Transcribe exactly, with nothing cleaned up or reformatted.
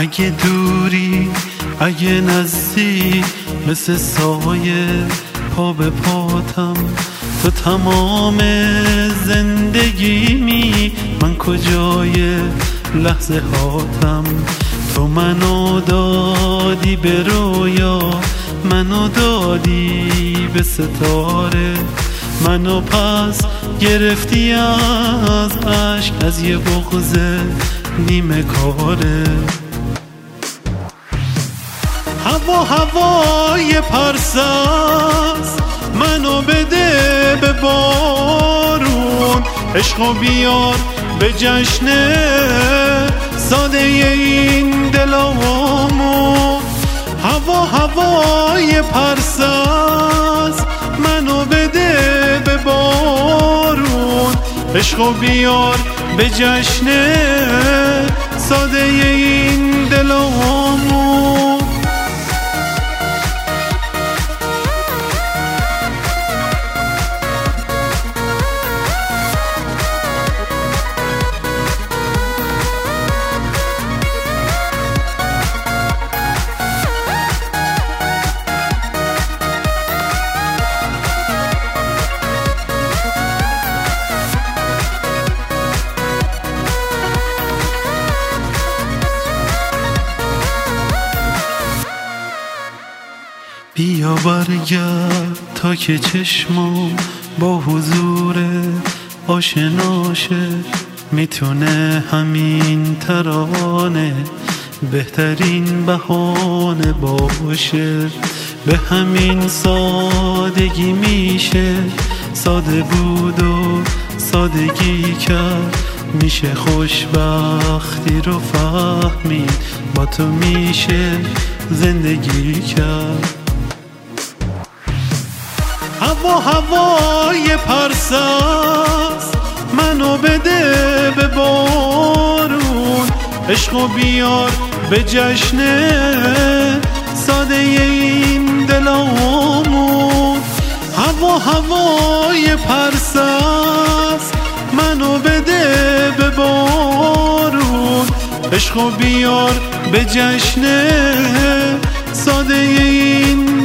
اگه دوری اگه نزدی، مثل سایه پا به پاتم. تو تمام زندگیمی، من کجای لحظه هاتم. تو منو دادی به رویا، منو دادی به ستاره. منو پس گرفتی از عشق، از یه بغض نیمه کاره. هوا هوای پرساز، منو بده به بارون. عشقو بیار به جشن ساده این دلامون. هوا هوای پرساز، منو بده به بارون. عشقو بیار به جشن ساده این دلامون. بیا برگرد تا که چشمم با حضور آشناشه. میتونه همین ترانه بهترین بهانه باشه. به همین سادگی میشه ساده بود و سادگی کرد. میشه خوشبختی رو فهمید، با تو میشه زندگی کرد. هوا هوای پرساز، منو بده به بارون. عشقو بیار به جشن ساده این دلامون. هوا هوای پرساز، منو بده به بارون. عشقو بیار به جشن ساده این